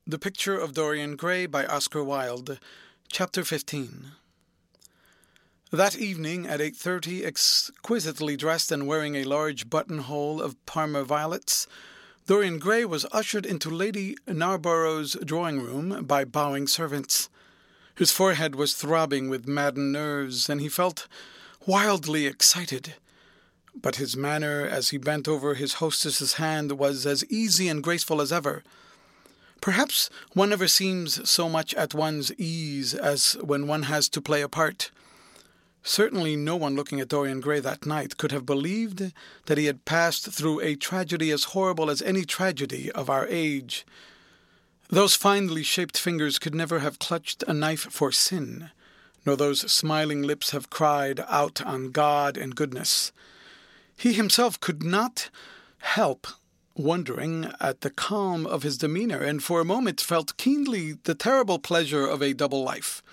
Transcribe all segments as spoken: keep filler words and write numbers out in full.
The Picture of Dorian Gray by Oscar Wilde, Chapter fifteen. That evening at eight thirty, exquisitely dressed and wearing a large buttonhole of Parma violets, Dorian Gray was ushered into Lady Narborough's drawing-room by bowing servants. His forehead was throbbing with maddened nerves, and he felt wildly excited. But his manner as he bent over his hostess's hand was as easy and graceful as ever. Perhaps one never seems so much at one's ease as when one has to play a part. Certainly no one looking at Dorian Gray that night could have believed that he had passed through a tragedy as horrible as any tragedy of our age. Those finely shaped fingers could never have clutched a knife for sin, nor those smiling lips have cried out on God and goodness. He himself could not help wondering at the calm of his demeanor, and for a moment felt keenly the terrible pleasure of a double life.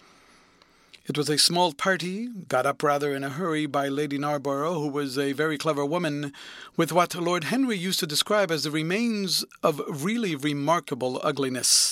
It was a small party, got up rather in a hurry by Lady Narborough, who was a very clever woman, with what Lord Henry used to describe as the remains of really remarkable ugliness.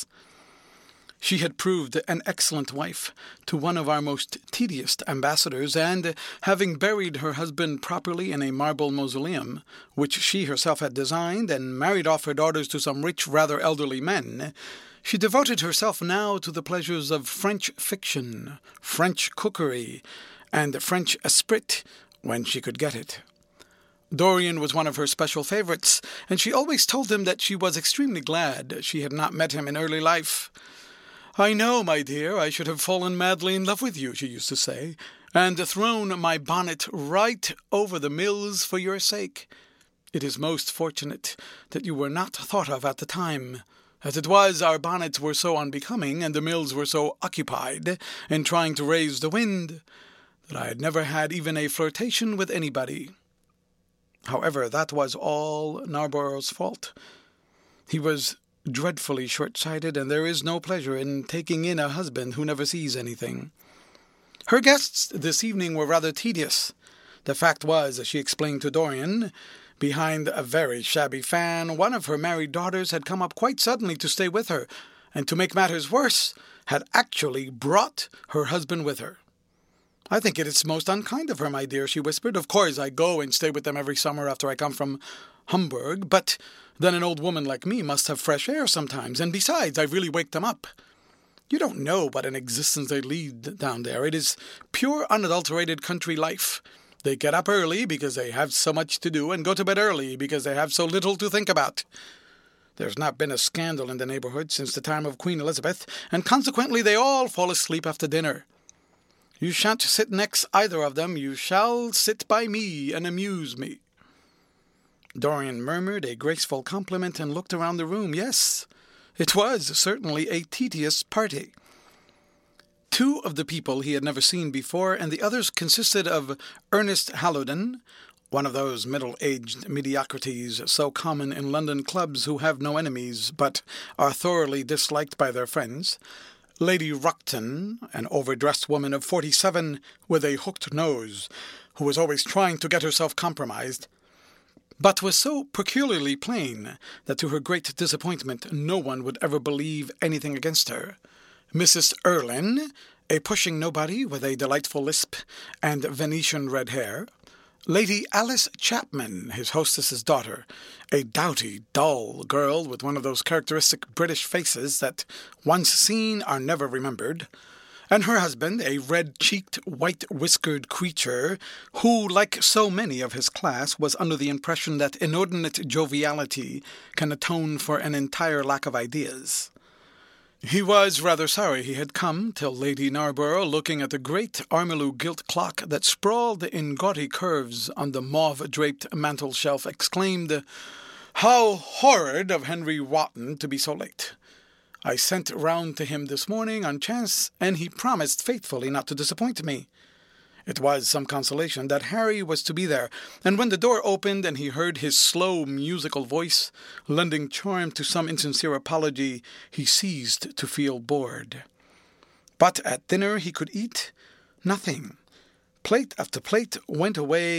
She had proved an excellent wife to one of our most tedious ambassadors, and, having buried her husband properly in a marble mausoleum, which she herself had designed, and married off her daughters to some rich, rather elderly men, she devoted herself now to the pleasures of French fiction, French cookery, and French esprit when she could get it. Dorian was one of her special favourites, and she always told him that she was extremely glad she had not met him in early life. "I know, my dear, I should have fallen madly in love with you," she used to say, "and thrown my bonnet right over the mills for your sake. It is most fortunate that you were not thought of at the time. As it was, our bonnets were so unbecoming, and the mills were so occupied in trying to raise the wind, that I had never had even a flirtation with anybody." However, that was all Narborough's fault. He was dreadfully short-sighted, and there is no pleasure in taking in a husband who never sees anything. Her guests this evening were rather tedious. The fact was, as she explained to Dorian, behind a very shabby fan, one of her married daughters had come up quite suddenly to stay with her, and to make matters worse, had actually brought her husband with her. "I think it is most unkind of her, my dear," she whispered. "Of course, I go and stay with them every summer after I come from Hamburg, but then an old woman like me must have fresh air sometimes, and besides, I really wake them up. You don't know what an existence they lead down there. It is pure unadulterated country life. They get up early because they have so much to do, and go to bed early because they have so little to think about. There's not been a scandal in the neighbourhood since the time of Queen Elizabeth, and consequently they all fall asleep after dinner. You shan't sit next either of them. You shall sit by me and amuse me." Dorian murmured a graceful compliment and looked around the room. Yes, it was certainly a tedious party. Two of the people he had never seen before, and the others consisted of Ernest Hallowden, one of those middle-aged mediocrities so common in London clubs who have no enemies but are thoroughly disliked by their friends, Lady Ruckton, an overdressed woman of forty-seven with a hooked nose, who was always trying to get herself compromised, but was so peculiarly plain that to her great disappointment no one would ever believe anything against her, Missus Erlynne, a pushing nobody with a delightful lisp and Venetian red hair, Lady Alice Chapman, his hostess's daughter, a doughty, dull girl with one of those characteristic British faces that, once seen, are never remembered, and her husband, a red-cheeked, white-whiskered creature who, like so many of his class, was under the impression that inordinate joviality can atone for an entire lack of ideas. He was rather sorry he had come, till Lady Narborough, looking at the great Armilou gilt clock that sprawled in gaudy curves on the mauve-draped mantel-shelf, exclaimed, "How horrid of Henry Wotton to be so late! I sent round to him this morning on chance, and he promised faithfully not to disappoint me." It was some consolation that Harry was to be there, and when the door opened and he heard his slow, musical voice, lending charm to some insincere apology, he ceased to feel bored. But at dinner he could eat nothing. Plate after plate went away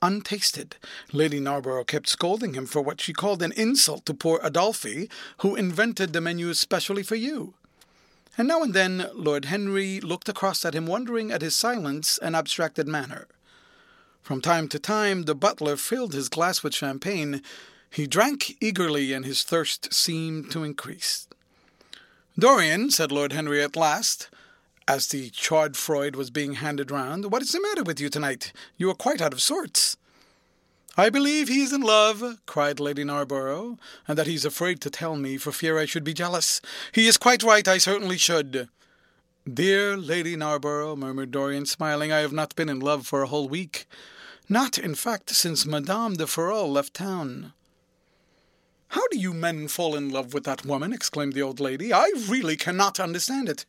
untasted. Lady Narborough kept scolding him for what she called an insult to poor Adolphe, who invented the menu especially for you. And now and then Lord Henry looked across at him, wondering at his silence and abstracted manner. From time to time the butler filled his glass with champagne. He drank eagerly, and his thirst seemed to increase. "Dorian," said Lord Henry at last, as the chaudfroid was being handed round, "what is the matter with you tonight? You are quite out of sorts." "I believe he is in love," cried Lady Narborough, "and that he is afraid to tell me, for fear I should be jealous. He is quite right, I certainly should." "Dear Lady Narborough," murmured Dorian, smiling, "I have not been in love for a whole week. Not, in fact, since Madame de Ferrol left town." "How do you men fall in love with that woman?" exclaimed the old lady. "I really cannot understand it."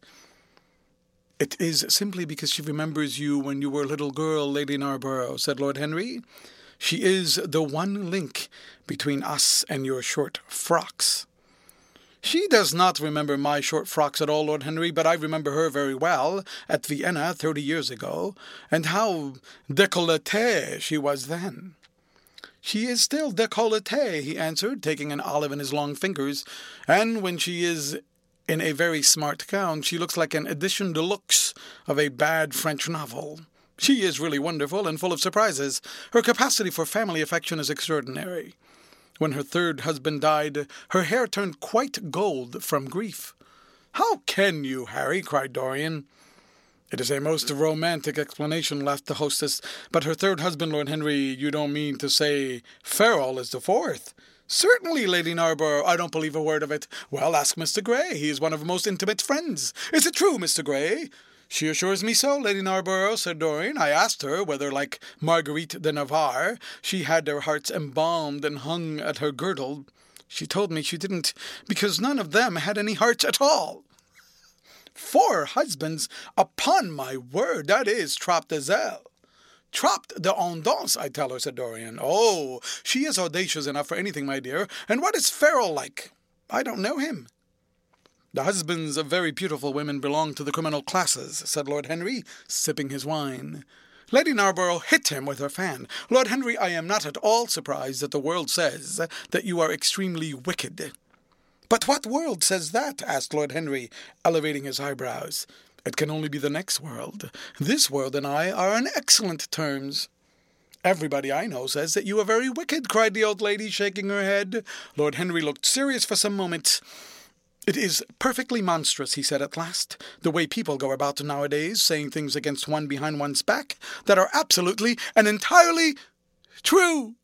"It is simply because she remembers you when you were a little girl, Lady Narborough," said Lord Henry. "She is the one link between us and your short frocks." "She does not remember my short frocks at all, Lord Henry, but I remember her very well, at Vienna thirty years ago, and how décolletée she was then." "She is still décolletée," he answered, taking an olive in his long fingers, "and when she is in a very smart gown, she looks like an edition de luxe of a bad French novel. She is really wonderful and full of surprises. Her capacity for family affection is extraordinary. When her third husband died, her hair turned quite gold from grief." "How can you, Harry?" cried Dorian. "It is a most romantic explanation," laughed the hostess. "But her third husband, Lord Henry, you don't mean to say Ferrol is the fourth?" "Certainly, Lady Narborough. I don't believe a word of it." "Well, ask Mister Grey. He is one of her most intimate friends." "Is it true, Mister Grey?" "She assures me so, Lady Narborough," said Dorian. "I asked her whether, like Marguerite de Navarre, she had their hearts embalmed and hung at her girdle. She told me she didn't, because none of them had any hearts at all." "Four husbands? Upon my word, that is trop de zèle." "Trop d'audace, I tell her," said Dorian. "Oh, she is audacious enough for anything, my dear. And what is Ferrol like?" "I don't know him." "The husbands of very beautiful women belong to the criminal classes," said Lord Henry, sipping his wine. Lady Narborough hit him with her fan. "Lord Henry, I am not at all surprised that the world says that you are extremely wicked." "But what world says that?" asked Lord Henry, elevating his eyebrows. "It can only be the next world. This world and I are on excellent terms." "Everybody I know says that you are very wicked," cried the old lady, shaking her head. Lord Henry looked serious for some moments. "It is perfectly monstrous," he said at last, "the way people go about nowadays, saying things against one behind one's back that are absolutely and entirely true."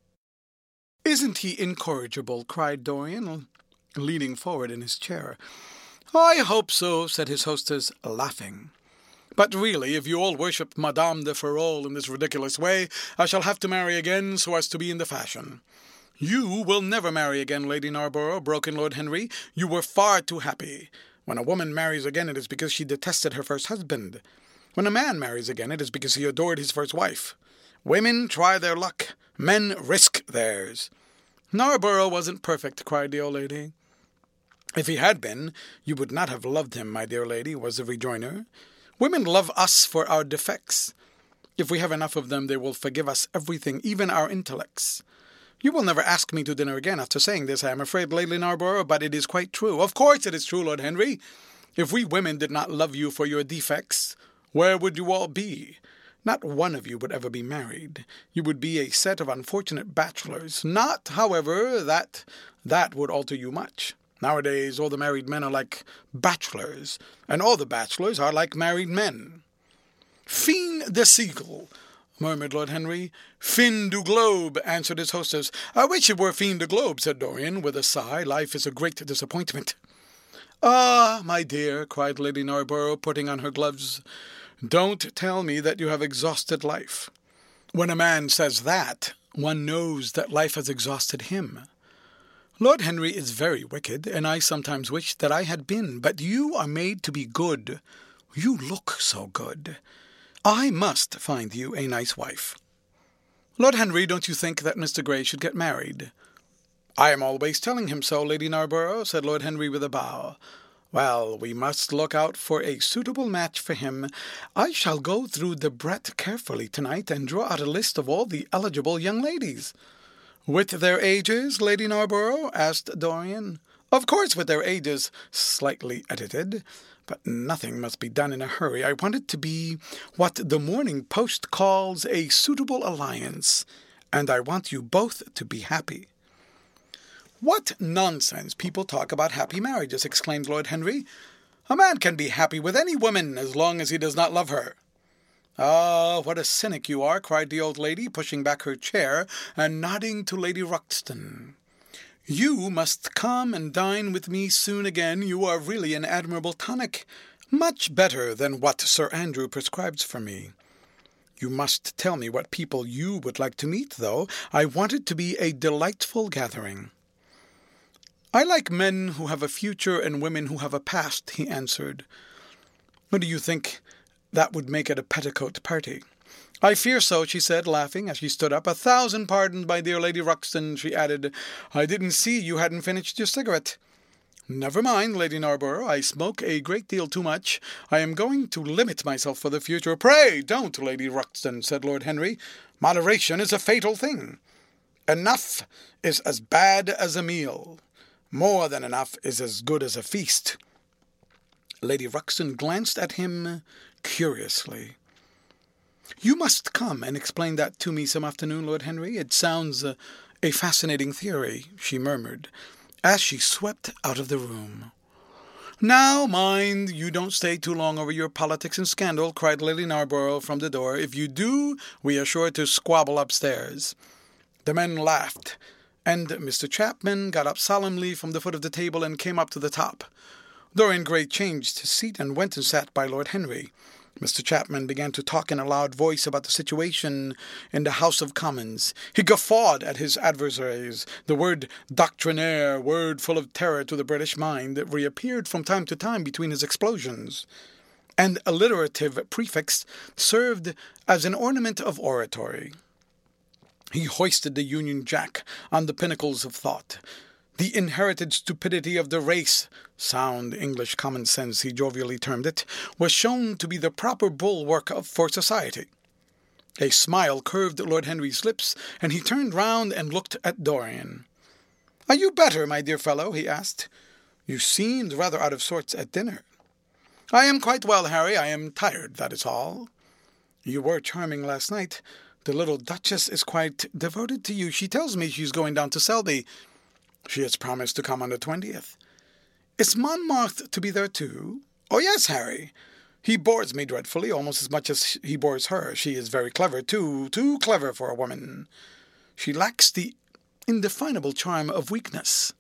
"Isn't he incorrigible?" cried Dorian, leaning forward in his chair. "I hope so," said his hostess, laughing. "But really, if you all worship Madame de Ferrol in this ridiculous way, I shall have to marry again so as to be in the fashion." "You will never marry again, Lady Narborough," broke in Lord Henry. "You were far too happy. When a woman marries again, it is because she detested her first husband. When a man marries again, it is because he adored his first wife. Women try their luck. Men risk theirs." "Narborough wasn't perfect," cried the old lady. "If he had been, you would not have loved him, my dear lady," was the rejoinder. "Women love us for our defects. If we have enough of them, they will forgive us everything, even our intellects. You will never ask me to dinner again after saying this, I am afraid, Lady Narborough, but it is quite true." "Of course it is true, Lord Henry. If we women did not love you for your defects, where would you all be? Not one of you would ever be married. You would be a set of unfortunate bachelors. Not, however, that that would alter you much. Nowadays all the married men are like bachelors, and all the bachelors are like married men." "Fin de siècle," murmured Lord Henry. "Fin du globe," answered his hostess. "I wish it were fin de globe," said Dorian, with a sigh. "Life is a great disappointment." "Ah, my dear," cried Lady Narborough, putting on her gloves, "don't tell me that you have exhausted life. When a man says that, one knows that life has exhausted him. Lord Henry is very wicked, and I sometimes wish that I had been, but you are made to be good. You look so good. I must find you a nice wife. Lord Henry, don't you think that Mister Grey should get married?" "I am always telling him so, Lady Narborough," said Lord Henry with a bow. Well, we must look out for a suitable match for him. I shall go through Debrett carefully tonight and draw out a list of all the eligible young ladies." "With their ages, Lady Narborough?" asked Dorian. "Of course, with their ages, slightly edited. But nothing must be done in a hurry. I want it to be what the Morning Post calls a suitable alliance, and I want you both to be happy." "What nonsense people talk about happy marriages," exclaimed Lord Henry. "A man can be happy with any woman as long as he does not love her." "Ah, what a cynic you are," cried the old lady, pushing back her chair and nodding to Lady Ruxton. "You must come and dine with me soon again. You are really an admirable tonic, much better than what Sir Andrew prescribes for me. You must tell me what people you would like to meet, though. I want it to be a delightful gathering." "I like men who have a future and women who have a past," he answered. "What do you think that would make it a petticoat party?" "I fear so," she said, laughing as she stood up. "A thousand pardons, my dear Lady Ruxton," she added. "I didn't see you hadn't finished your cigarette." "Never mind, Lady Narborough. I smoke a great deal too much. I am going to limit myself for the future." "Pray don't, Lady Ruxton," said Lord Henry. "Moderation is a fatal thing. Enough is as bad as a meal. More than enough is as good as a feast." Lady Ruxton glanced at him curiously. "You must come and explain that to me some afternoon, Lord Henry. It sounds uh, a fascinating theory," she murmured, as she swept out of the room. "Now, mind you don't stay too long over your politics and scandal," cried Lady Narborough from the door. "If you do, we are sure to squabble upstairs." The men laughed, and Mister Chapman got up solemnly from the foot of the table and came up to the top. Dorian Gray changed his seat and went and sat by Lord Henry. Mister Chapman began to talk in a loud voice about the situation in the House of Commons. He guffawed at his adversaries. The word doctrinaire, word full of terror to the British mind, reappeared from time to time between his explosions. An alliterative prefix served as an ornament of oratory. He hoisted the Union Jack on the pinnacles of thought. The inherited stupidity of the race, sound English common sense he jovially termed it, was shown to be the proper bulwark of, for society. A smile curved Lord Henry's lips, and he turned round and looked at Dorian. "Are you better, my dear fellow?" he asked. "You seemed rather out of sorts at dinner." "I am quite well, Harry. I am tired, that is all." "You were charming last night. The little Duchess is quite devoted to you. She tells me she's going down to Selby. She has promised to come on the twentieth. Is Monmouth to be there too?" "Oh, yes, Harry. He bores me dreadfully, almost as much as he bores her. She is very clever, too, too clever for a woman. She lacks the indefinable charm of weakness.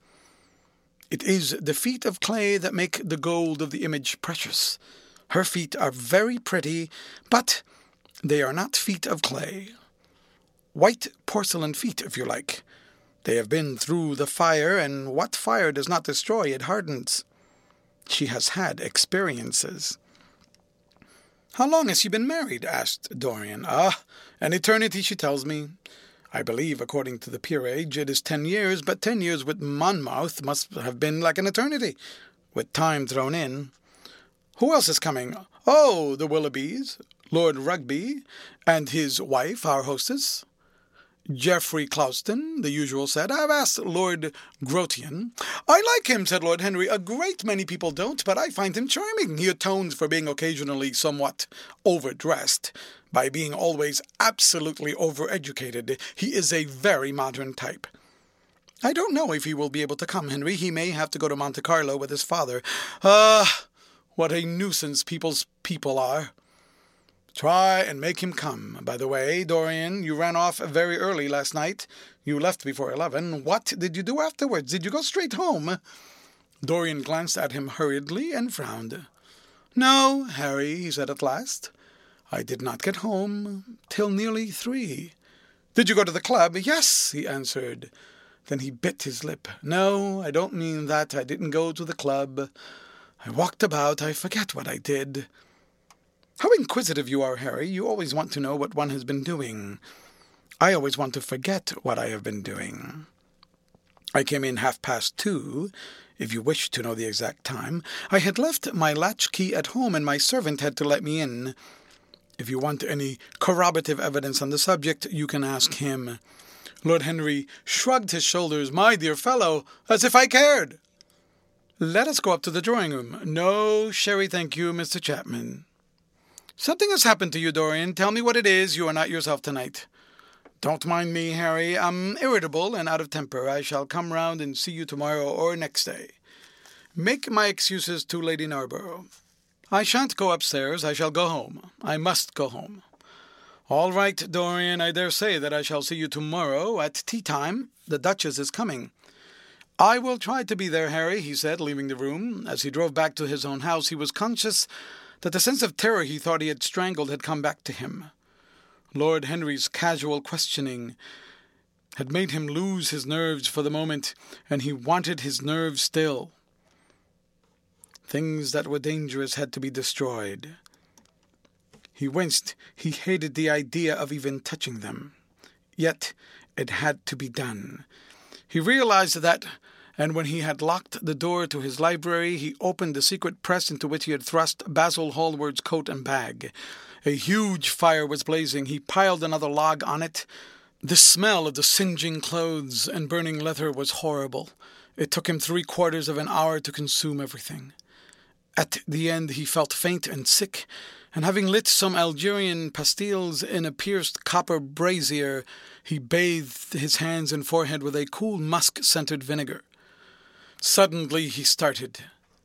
It is the feet of clay that make the gold of the image precious. Her feet are very pretty, but they are not feet of clay. White porcelain feet, if you like. They have been through the fire, and what fire does not destroy, it hardens. She has had experiences." "How long has she been married?" asked Dorian. "Ah, an eternity, she tells me. I believe, according to the peerage, it is ten years, but ten years with Monmouth must have been like an eternity, with time thrown in. Who else is coming? Oh, the Willoughbys, Lord Rugby, and his wife, our hostess. Geoffrey Clouston, the usual set. I've asked Lord Grotian." "I like him," said Lord Henry. "A great many people don't, but I find him charming. He atones for being occasionally somewhat overdressed by being always absolutely overeducated. He is a very modern type." "I don't know if he will be able to come, Henry. He may have to go to Monte Carlo with his father. Ah, what a nuisance people's people are." "Try and make him come. By the way, Dorian, you ran off very early last night. You left before eleven. What did you do afterwards? Did you go straight home?" Dorian glanced at him hurriedly and frowned. "No, Harry," he said at last. "I did not get home till nearly three." "Did you go to the club?" "Yes," he answered. Then he bit his lip. "No, I don't mean that. I didn't go to the club. I walked about. I forget what I did." "How inquisitive you are, Harry. You always want to know what one has been doing. I always want to forget what I have been doing." "I came in half past two. if you wish to know the exact time. I had left my latchkey at home, and my servant had to let me in. If you want any corroborative evidence on the subject, you can ask him." Lord Henry shrugged his shoulders. "My dear fellow, as if I cared." "Let us go up to the drawing-room." "No sherry, thank you, Mister Chapman." "Something has happened to you, Dorian. Tell me what it is. You are not yourself tonight." "Don't mind me, Harry. I'm irritable and out of temper. I shall come round and see you tomorrow or next day. Make my excuses to Lady Narborough." "I shan't go upstairs. I shall go home. I must go home." "All right, Dorian. I dare say that I shall see you tomorrow at tea-time. The Duchess is coming." "I will try to be there, Harry," he said, leaving the room. As he drove back to his own house, he was conscious that the sense of terror he thought he had strangled had come back to him. Lord Henry's casual questioning had made him lose his nerves for the moment, and he wanted his nerves still. Things that were dangerous had to be destroyed. He winced. He hated the idea of even touching them. Yet it had to be done. He realized that, and when he had locked the door to his library, he opened the secret press into which he had thrust Basil Hallward's coat and bag. A huge fire was blazing. He piled another log on it. The smell of the singeing clothes and burning leather was horrible. It took him three quarters of an hour to consume everything. At the end he felt faint and sick, and having lit some Algerian pastilles in a pierced copper brazier, he bathed his hands and forehead with a cool musk-scented vinegar. Suddenly he started.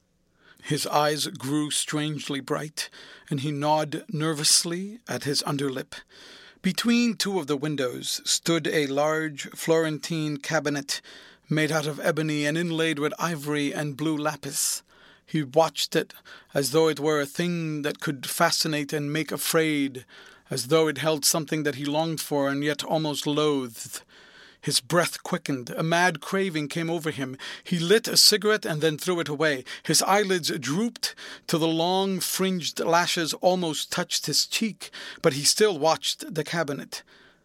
His eyes grew strangely bright, and he gnawed nervously at his underlip. Between two of the windows stood a large Florentine cabinet made out of ebony and inlaid with ivory and blue lapis. He watched it as though it were a thing that could fascinate and make afraid, as though it held something that he longed for and yet almost loathed. His breath quickened. A mad craving came over him. He lit a cigarette and then threw it away. His eyelids drooped till the long fringed lashes almost touched his cheek, but he still watched the cabinet.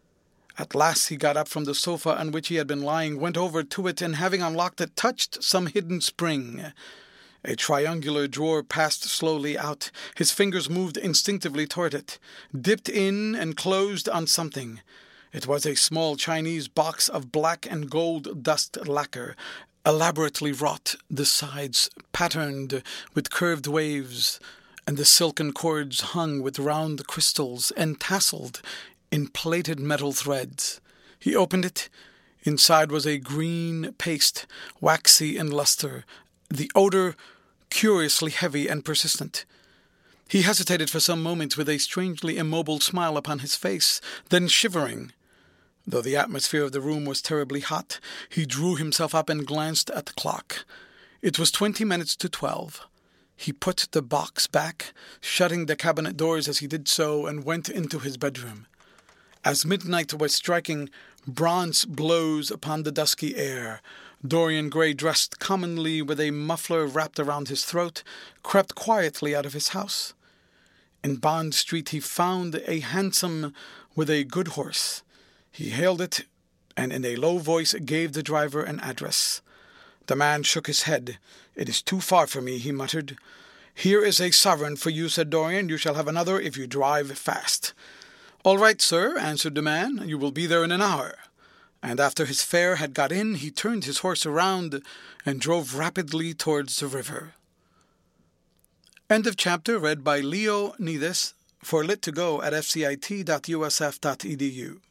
At last he got up from the sofa on which he had been lying, went over to it, and having unlocked it, touched some hidden spring. A triangular drawer passed slowly out. His fingers moved instinctively toward it, dipped in and closed on something. It was a small Chinese box of black and gold dust lacquer, elaborately wrought, the sides patterned with curved waves, and the silken cords hung with round crystals and tasseled in plaited metal threads. He opened it. Inside was a green paste, waxy in luster, the odor curiously heavy and persistent. He hesitated for some moments with a strangely immobile smile upon his face, then shivering. Though the atmosphere of the room was terribly hot, he drew himself up and glanced at the clock. It was twenty minutes to twelve. He put the box back, shutting the cabinet doors as he did so, and went into his bedroom. As midnight was striking bronze blows upon the dusky air, Dorian Gray, dressed commonly with a muffler wrapped around his throat, crept quietly out of his house. In Bond Street he found a hansom with a good horse. He hailed it, and in a low voice gave the driver an address. The man shook his head. "It is too far for me," he muttered. "Here is a sovereign for you," said Dorian. "You shall have another if you drive fast." "All right, sir," answered the man. "You will be there in an hour." And after his fare had got in, he turned his horse around and drove rapidly towards the river. End of chapter, read by Leo Nedes for lit to go at f c i t dot u s f dot e d u.